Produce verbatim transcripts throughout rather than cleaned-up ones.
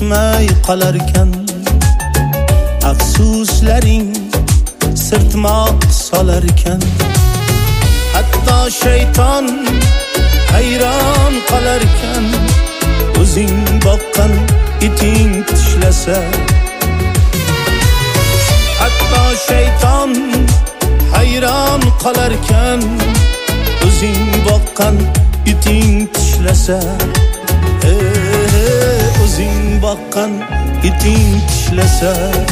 ketmay qolarkan, afsuslaring sirtmoq solarkan. Hatto shayton hayron qolarkan, o'zing boqqan iting tishlasa. Hatto shayton hayron qolarkan, o'zing boqqan iting tishlasa. Eh, o'zing boqqan iting tishlasa.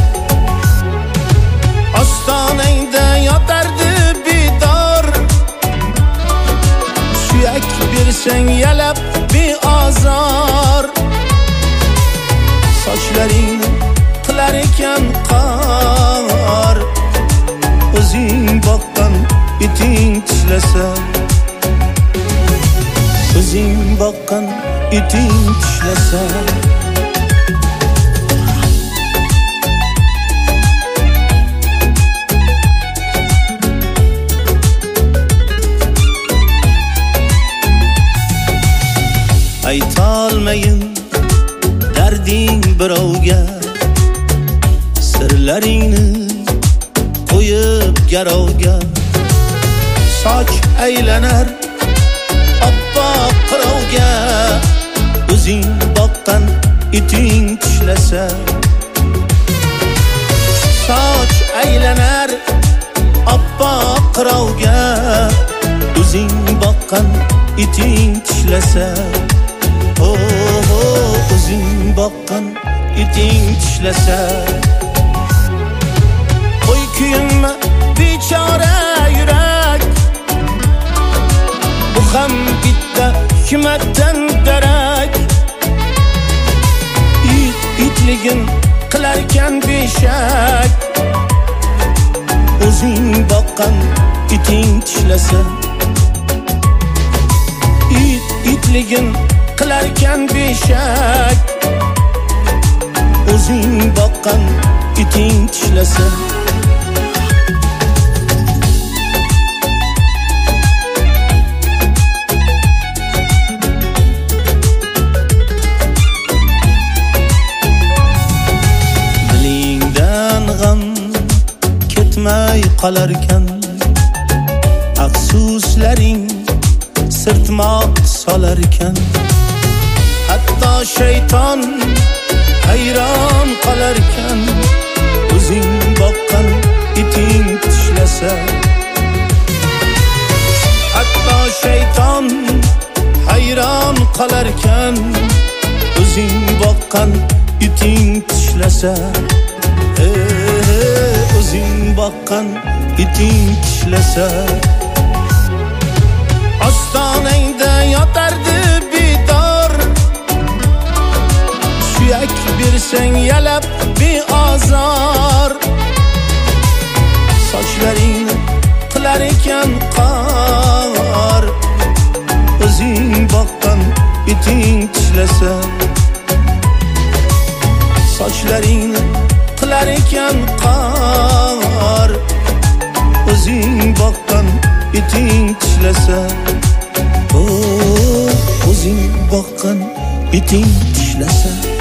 Ostonangda yotardi bidor, suyak bersang yalab beozor. Sochlaringni qilar ekan qor, o'zing boqqan iting tishlasa. O'zing boqqan iting tishlasa. Aytolmayin darding birovga, sirlaringni qo'yib garovga. Soch aylanar oppoq qirovga, o'zing boqqan iting tishlasa. Soch aylanar oppoq qirovga, o'zing boqqan iting tishlasa. Oh, oh, o'zing boqqan iting tishlasa. Qo'y kuyinma bechora yurak, bu ham bitta hikmatdan darak. It itligin qilarkan beshak, o'zing boqqan iting tishlasa. It itligin qilarkan beshak, o'zing boqqan iting tishlasa. Dilingdan g'am ketmay qolarkan, afsuslaring sirtmoq solarkan. Hatto shayton hayron qolarkan, o'zing boqqan iting tishlasa. Hatto shayton hayron qolarkan, o'zing boqqan iting tishlasa. Eh, o'zing boqqan iting tishlasa. Ostonangda yotardi bidor, suyak bersang yalab beozor. Sochlaringni qilar ekan qor, o'zing boqqan iting tishlasa. Sochlaringni qilar ekan qor, o'zing boqqan iting tishlasa. Oh, o'zing boqqan iting tishlasa.